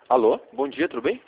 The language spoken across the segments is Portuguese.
Alô, bom dia, tudo bem?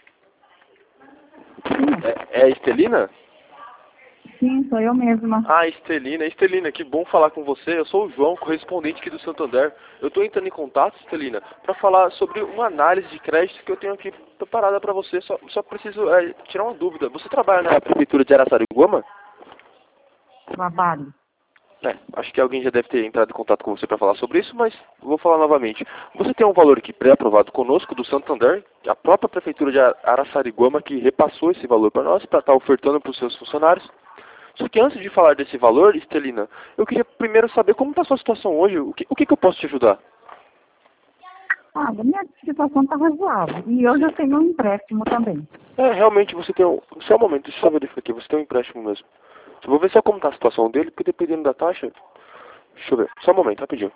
Sim, É a Estelina? sim, sou eu mesma. Ah, Estelina, que bom falar com você. Eu sou o João, correspondente aqui do Santander. Eu estou entrando em contato, Estelina, para falar sobre uma análise de crédito que eu tenho aqui preparada para você. Só preciso tirar uma dúvida. Você trabalha na prefeitura de Araçariguama? Trabalho. Acho que alguém já deve ter entrado em contato com você para falar sobre isso, mas vou falar novamente. Você tem um valor aqui pré-aprovado conosco do Santander, a própria prefeitura de Araçariguama que repassou esse valor para nós, para estar ofertando para os seus funcionários. Só que antes de falar desse valor, Estelina, eu queria primeiro saber como está a sua situação hoje, o que eu posso te ajudar? Ah, a minha situação está razoável. E eu já tenho um empréstimo também. Realmente você tem um... Só um momento, deixa eu só verificar aqui, você tem um empréstimo mesmo. Eu vou ver só como está a situação dele, porque dependendo da taxa... Deixa eu ver, só um momento, rapidinho.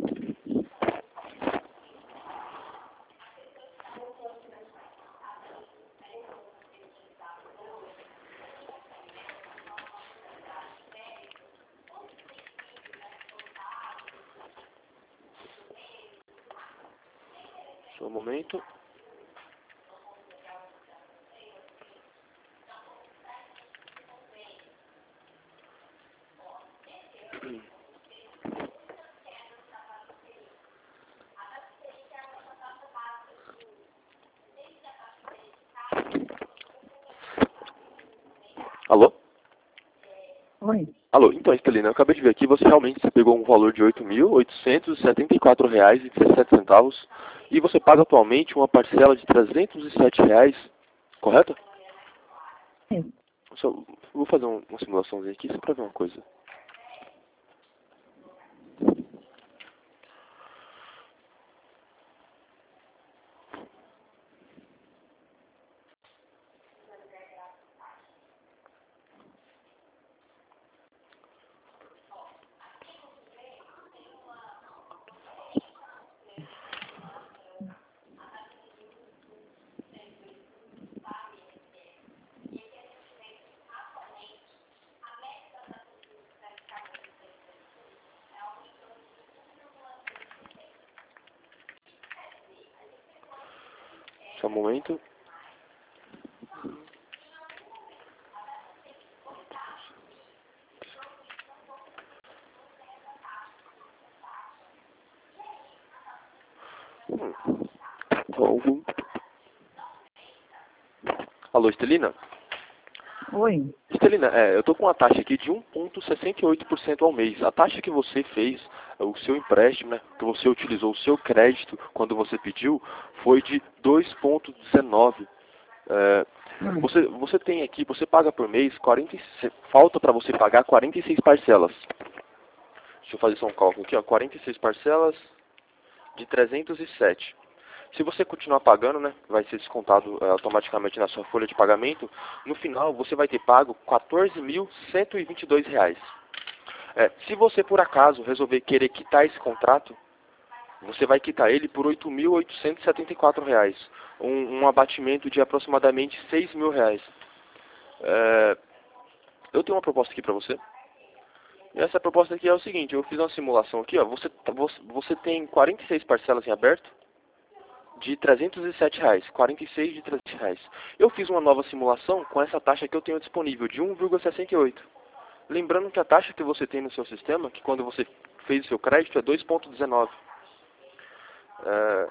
Só um momento. Alô? Oi. Alô, então, Estelina, eu acabei de ver aqui, você pegou um valor de R$ 8.874,17 e você paga atualmente uma parcela de R$ 307, correto? Sim. Só, vou fazer uma simulaçãozinha aqui só para ver uma coisa. Só um momento. Então, alô, Estelina? Oi. Estelina, eu tô com uma taxa aqui de 1,68% ao mês. A taxa que você fez, o seu empréstimo, né, que você utilizou o seu crédito quando você pediu, foi de 2,19. É, Hum. você tem aqui, você paga por mês, falta para você pagar 46 parcelas. Deixa eu fazer só um cálculo aqui, ó, 46 parcelas de 307. Se você continuar pagando, né, vai ser descontado automaticamente na sua folha de pagamento. No final, você vai ter pago R$ 14.122. Se você, por acaso, resolver querer quitar esse contrato, você vai quitar ele por R$ 8.874. Um abatimento de aproximadamente R$ 6.000. Eu tenho uma proposta aqui para você. E essa proposta aqui é o seguinte, eu fiz uma simulação aqui, ó. Você tem 46 parcelas em aberto de R$ 307, 46 de R$ 300. Eu fiz uma nova simulação com essa taxa que eu tenho disponível, de 1,68. Lembrando que a taxa que você tem no seu sistema, que quando você fez o seu crédito, é 2,19. É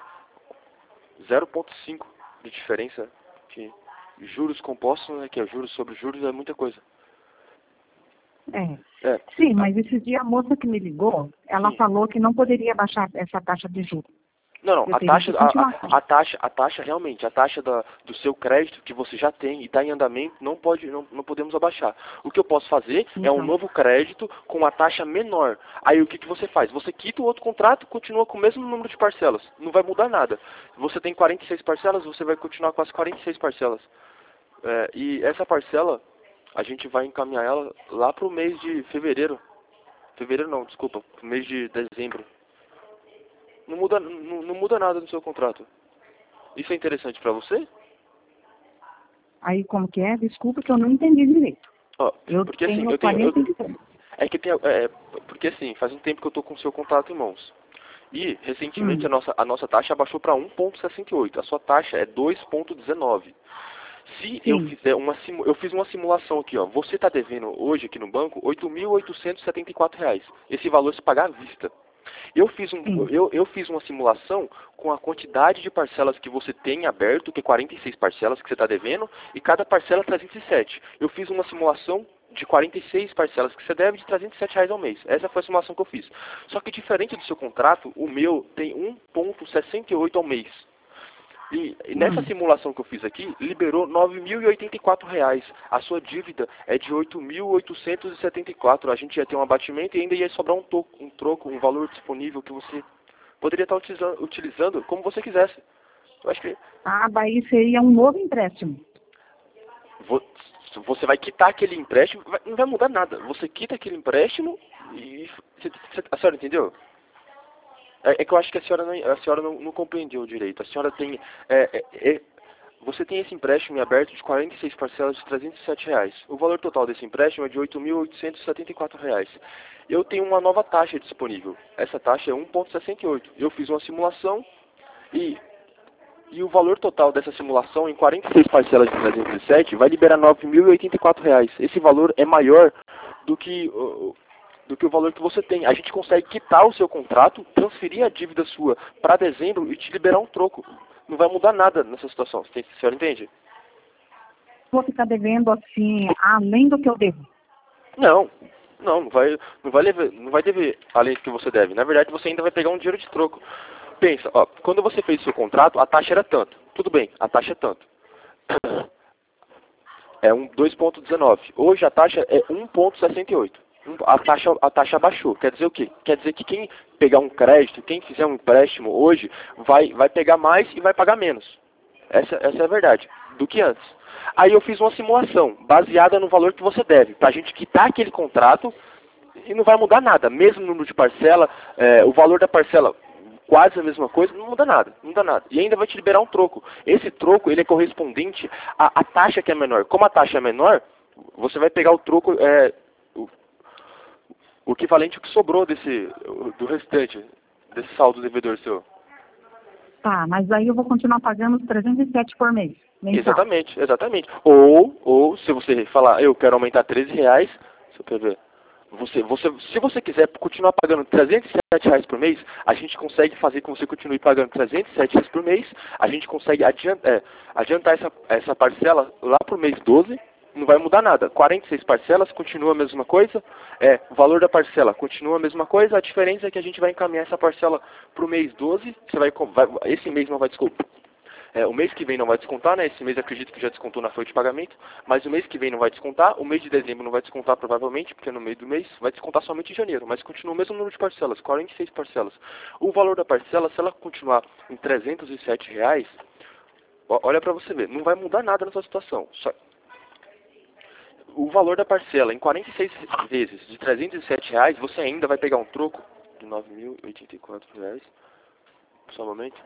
0,5 de diferença. Que juros compostos, né, que é juros sobre juros, é muita coisa. É. É, Sim, mas esse dia a moça que me ligou, ela sim. falou que não poderia baixar essa taxa de juros. Não, Eu teria que continuar. a taxa realmente, a taxa do seu crédito que você já tem e está em andamento, não podemos abaixar. O que eu posso fazer é um Então, novo crédito com a taxa menor. Aí o que você faz? Você quita o outro contrato, continua com o mesmo número de parcelas. Não vai mudar nada. Você tem 46 parcelas, você vai continuar com as 46 parcelas. E essa parcela, a gente vai encaminhar ela lá para o mês de fevereiro. Fevereiro não, desculpa, pro mês de dezembro. Não muda nada no seu contrato. Isso é interessante pra você? aí como que é? Desculpa que eu não entendi direito. Ó, Eu porque assim, tenho 46. é que tem, porque assim, faz um tempo que eu tô com o seu contrato em mãos. E, recentemente, a nossa taxa abaixou para 1,68. A sua taxa é 2,19. Se eu fizer eu fiz uma simulação aqui, ó. Você está devendo hoje aqui no banco R$ 8.874. Esse valor se pagar à vista. Eu fiz uma simulação com a quantidade de parcelas que você tem aberto, que é 46 parcelas que você está devendo, e cada parcela é 307. Eu fiz uma simulação de 46 parcelas que você deve de R$ 307 ao mês. Essa foi a simulação que eu fiz. Só que diferente do seu contrato, o meu tem 1,68 ao mês. E nessa simulação que eu fiz aqui, liberou R$ 9.084. A sua dívida é de R$ 8.874. A gente ia ter um abatimento e ainda ia sobrar um troco, um valor disponível que você poderia estar utilizando como você quisesse. Eu acho que daí seria um novo empréstimo. você vai quitar aquele empréstimo, não vai mudar nada. Você quita aquele empréstimo e... A senhora entendeu? É que eu acho que a senhora não compreendeu direito. A senhora tem... você tem esse empréstimo em aberto de 46 parcelas de R$ 307. O valor total desse empréstimo é de R$ 8.874. Eu tenho uma nova taxa disponível. Essa taxa é 1,68. Eu fiz uma simulação e o valor total dessa simulação em 46 parcelas de 307 vai liberar R$ 9.084. Esse valor é maior do que o valor que você tem. A gente consegue quitar o seu contrato, transferir a dívida sua para dezembro e te liberar um troco. Não vai mudar nada nessa situação. A senhora entende? Vou ficar devendo assim, além do que eu devo. Não vai dever além do que você deve. Na verdade, você ainda vai pegar um dinheiro de troco. Pensa, ó, quando você fez o seu contrato, a taxa era tanto. Tudo bem, a taxa é tanto. É 2,19. Hoje a taxa é 1,68. A taxa abaixou. Quer dizer o quê? Quer dizer que quem pegar um crédito, quem fizer um empréstimo hoje, vai pegar mais e vai pagar menos. Essa é a verdade, do que antes. Aí eu fiz uma simulação, baseada no valor que você deve, para a gente quitar aquele contrato e não vai mudar nada. Mesmo no número de parcela, o valor da parcela quase a mesma coisa, não muda nada. E ainda vai te liberar um troco. Esse troco, ele é correspondente à taxa que é menor. Como a taxa é menor, você vai pegar o troco... o equivalente ao que sobrou do restante, desse saldo devedor seu. Tá, mas aí eu vou continuar pagando os 307 por mês. Mensal. Exatamente. Ou se você falar, eu quero aumentar R$ 13, deixa eu ver. Se você quiser continuar pagando R$ 307 por mês, a gente consegue fazer com que você continue pagando R$ 307 por mês. A gente consegue adiantar essa parcela lá para o mês 12. Não vai mudar nada. 46 parcelas, continua a mesma coisa. O valor da parcela continua a mesma coisa. A diferença é que a gente vai encaminhar essa parcela para o mês 12. Esse mês não vai descontar. O mês que vem não vai descontar, né? Esse mês acredito que já descontou na folha de pagamento. Mas o mês que vem não vai descontar. O mês de dezembro não vai descontar provavelmente, porque no meio do mês vai descontar somente em janeiro. Mas continua o mesmo número de parcelas, 46 parcelas. O valor da parcela, se ela continuar em R$ 307, olha para você ver, não vai mudar nada na sua situação. O valor da parcela em 46 vezes de R$ 307, você ainda vai pegar um troco de R$ 9.084. Só um momento.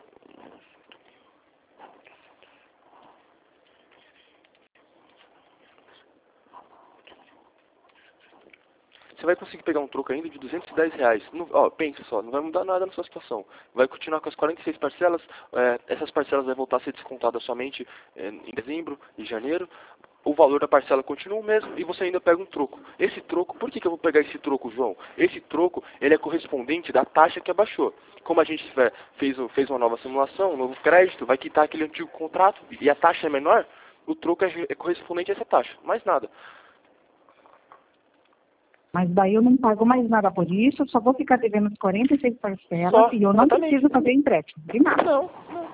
Você vai conseguir pegar um troco ainda de R$ 210. Pensa só, não vai mudar nada na sua situação. Vai continuar com as 46 parcelas. Essas parcelas vão voltar a ser descontadas somente em dezembro e janeiro. O valor da parcela continua o mesmo e você ainda pega um troco. Esse troco, por que eu vou pegar esse troco, João? Esse troco, ele é correspondente da taxa que abaixou. Como a gente fez uma nova simulação, um novo crédito, vai quitar aquele antigo contrato e a taxa é menor, o troco é correspondente a essa taxa. Mais nada. Mas daí eu não pago mais nada por isso, eu só vou ficar devendo as 46 parcelas e eu não preciso fazer empréstimo, de nada. Não.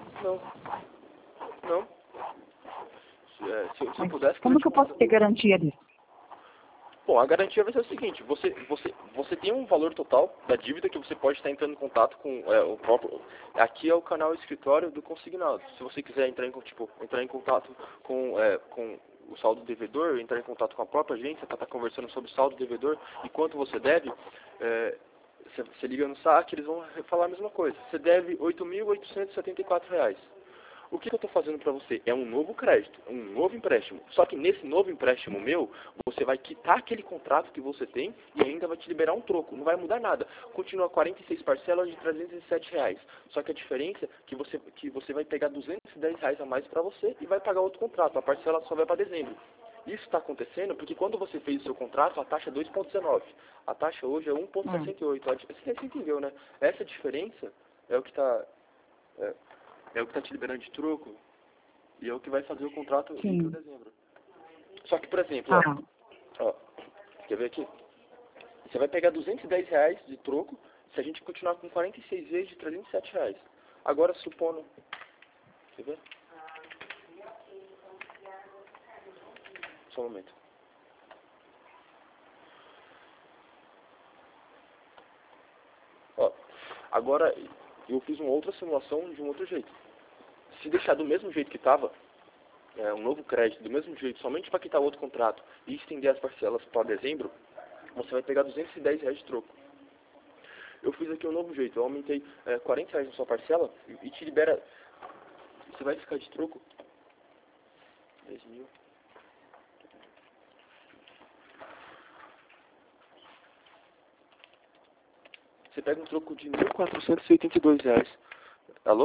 Se eu pudesse... Como que eu posso ter garantia disso? Bom, a garantia vai ser o seguinte, você tem um valor total da dívida que você pode estar entrando em contato com o próprio... Aqui é o canal escritório do consignado. Se você quiser entrar em contato com o saldo devedor, entrar em contato com a própria agência para estar conversando sobre o saldo devedor e quanto você deve, você liga no saque, eles vão falar a mesma coisa. Você deve R$ 8.874. O que eu estou fazendo para você? É um novo crédito, um novo empréstimo. Só que nesse novo empréstimo meu, você vai quitar aquele contrato que você tem e ainda vai te liberar um troco. Não vai mudar nada. Continua 46 parcelas de R$ 307. Só que a diferença é que você vai pegar R$ 210 a mais para você e vai pagar outro contrato. A parcela só vai para dezembro. Isso está acontecendo porque quando você fez o seu contrato, a taxa é 2,19. A taxa hoje é 1,68. Você entendeu, né? Essa diferença é o que está... É o que está te liberando de troco e é o que vai fazer o contrato em dezembro. Só que, por exemplo, ó, quer ver aqui? Você vai pegar R$ 210 de troco se a gente continuar com 46 vezes de R$ 307. Agora, supondo... Quer ver? Só um momento. Ó, agora eu fiz uma outra simulação de um outro jeito. Se deixar do mesmo jeito que estava, um novo crédito do mesmo jeito, somente para quitar o outro contrato e estender as parcelas para dezembro, você vai pegar R$ 210 de troco. Eu fiz aqui um novo jeito, eu aumentei R$ 40 na sua parcela e te libera... Você vai ficar de troco 10 mil. Você pega um troco de R$ 1.482. Alô?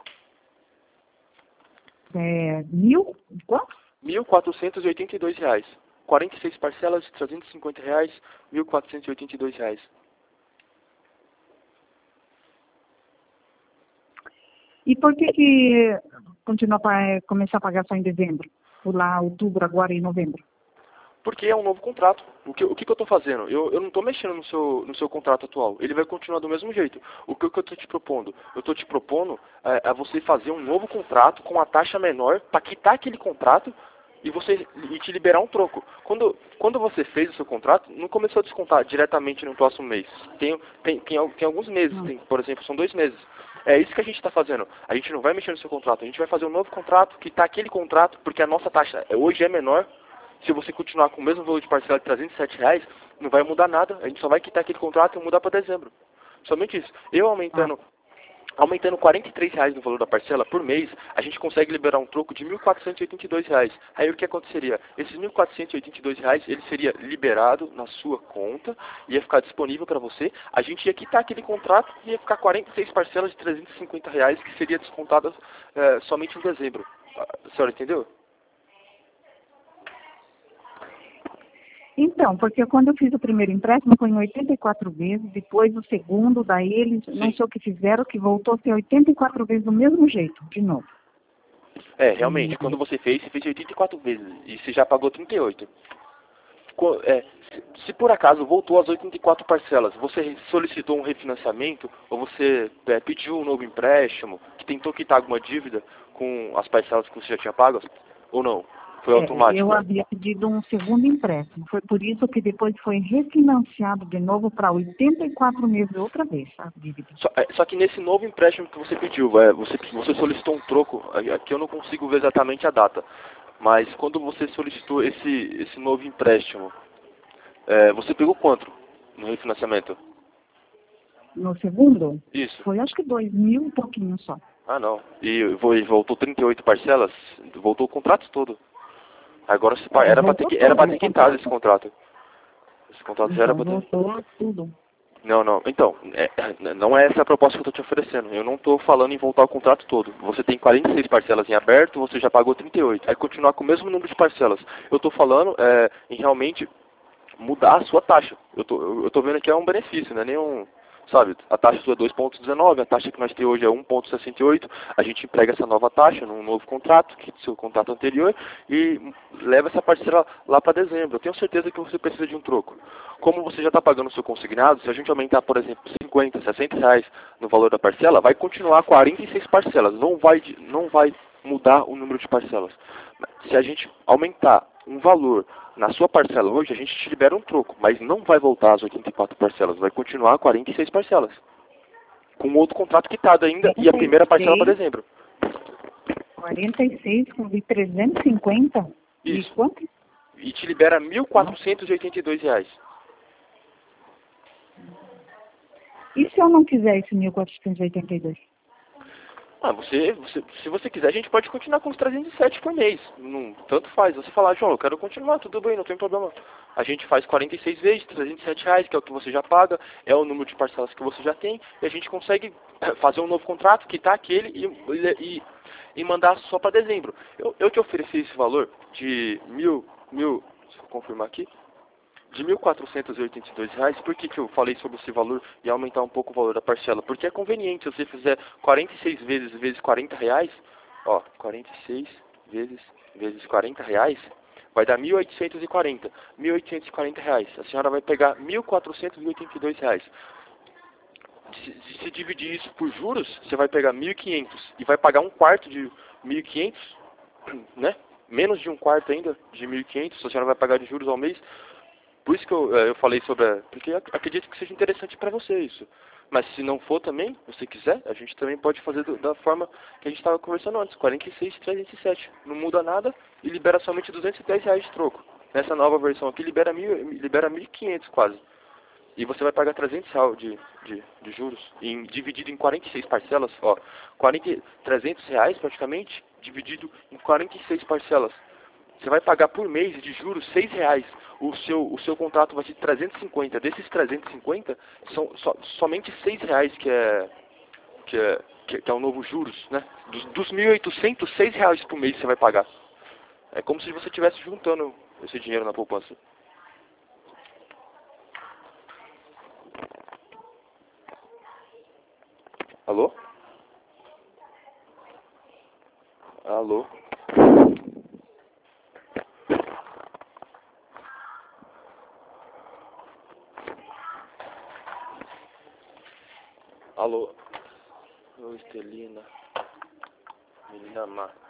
Mil? Quanto? R$ 1.482. 46 parcelas de R$ 350, R$ 1.482. E por que continua para começar a pagar só em dezembro? Ou lá, outubro, agora e novembro? Porque é um novo contrato. O que eu estou fazendo? Eu não estou mexendo no seu contrato atual. Ele vai continuar do mesmo jeito. O que eu estou te propondo? Eu estou te propondo a você fazer um novo contrato com a taxa menor para quitar aquele contrato e te liberar um troco. Quando você fez o seu contrato, não começou a descontar diretamente no próximo mês. Tem alguns meses, por exemplo, são 2 meses. É isso que a gente está fazendo. A gente não vai mexer no seu contrato. A gente vai fazer um novo contrato, quitar aquele contrato, porque a nossa taxa hoje é menor. Se você continuar com o mesmo valor de parcela de R$ 307, não vai mudar nada. A gente só vai quitar aquele contrato e mudar para dezembro. Somente isso. Eu aumentando R$ 43 no valor da parcela por mês, a gente consegue liberar um troco de R$ 1.482. Aí o que aconteceria? Esses R$ 1.482, ele seria liberado na sua conta, ia ficar disponível para você. A gente ia quitar aquele contrato e ia ficar 46 parcelas de R$ 350, que seria descontadas somente em dezembro. A senhora entendeu? Então, porque quando eu fiz o primeiro empréstimo foi em 84 vezes, depois o segundo, daí eles, não sei o que fizeram, que voltou a ser 84 vezes do mesmo jeito, de novo. Realmente, quando você fez 84 vezes e você já pagou 38. Se por acaso voltou às 84 parcelas, você solicitou um refinanciamento ou você pediu um novo empréstimo, que tentou quitar alguma dívida com as parcelas que você já tinha pago, ou não? Foi automático? Eu havia pedido um segundo empréstimo. Foi por isso que depois foi refinanciado de novo para 84 meses outra vez, a dívida. Só que nesse novo empréstimo que você pediu, você solicitou um troco, aqui eu não consigo ver exatamente a data, mas quando você solicitou esse novo empréstimo, você pegou quanto no refinanciamento? No segundo? Isso. Foi acho que 2.000 e pouquinho só. Ah, não. E voltou 38 parcelas? Voltou o contrato todo. Agora era para ter quitado esse contrato. Esse contrato já era para ter... Voltou tudo. Não. Então, não é essa a proposta que eu estou te oferecendo. Eu não estou falando em voltar o contrato todo. Você tem 46 parcelas em aberto, você já pagou 38. Aí continuar com o mesmo número de parcelas. Eu estou falando em realmente mudar a sua taxa. Eu tô vendo que é um benefício, não é nenhum... Sabe, a taxa sua é 2,19, a taxa que nós temos hoje é 1,68, a gente emprega essa nova taxa num novo contrato, que é o seu contrato anterior, e leva essa parcela lá para dezembro. Eu tenho certeza que você precisa de um troco. Como você já está pagando o seu consignado, se a gente aumentar, por exemplo, 50, 60 reais no valor da parcela, vai continuar 46 parcelas, não vai mudar o número de parcelas. Se a gente aumentar um valor na sua parcela hoje, a gente te libera um troco, mas não vai voltar às 84 parcelas, vai continuar 46 parcelas. Com outro contrato quitado ainda e a primeira parcela para dezembro. 46 com de 350? Isso. E quanto? E te libera R$ 1.482. E se eu não quiser esse 1.482? Ah, se você quiser, a gente pode continuar com os 307 por mês. Não, tanto faz. Você falar, João, eu quero continuar, tudo bem, não tem problema. A gente faz 46 vezes, R$ 307, que é o que você já paga, é o número de parcelas que você já tem, e a gente consegue fazer um novo contrato, quitar aquele e mandar só para dezembro. Eu te ofereci esse valor de deixa eu confirmar aqui, de R$ 1.482. Por que eu falei sobre esse valor e aumentar um pouco o valor da parcela? Porque é conveniente, se você fizer 46 vezes R$ 40, ó, 46 vezes R$ 40, vai dar 1.840. R$ 1.840. A senhora vai pegar R$ 1.482. Se dividir isso por juros, você vai pegar 1.500 e vai pagar um quarto de 1.500, né? Menos de um quarto ainda de 1.500, a senhora vai pagar de juros ao mês. Por isso que eu falei sobre porque acredito que seja interessante para você isso. Mas se não for também, você quiser, a gente também pode fazer da forma que a gente estava conversando antes, 46,307. Não muda nada e libera somente R$ 210 de troco. Nessa nova versão aqui libera 1.500 quase. E você vai pagar R$ 300 de juros, dividido em 46 parcelas, ó, R$ 300 praticamente, dividido em 46 parcelas. Você vai pagar por mês de juros R$ 6. O seu contrato vai ser 350. Desses 350, são somente R$ 6 que é o novo juros, né? Dos 1.800, R$ 6 por mês você vai pagar. É como se você estivesse juntando esse dinheiro na poupança. Alô? Alô? Alô? Ô, Estelina. Menina má.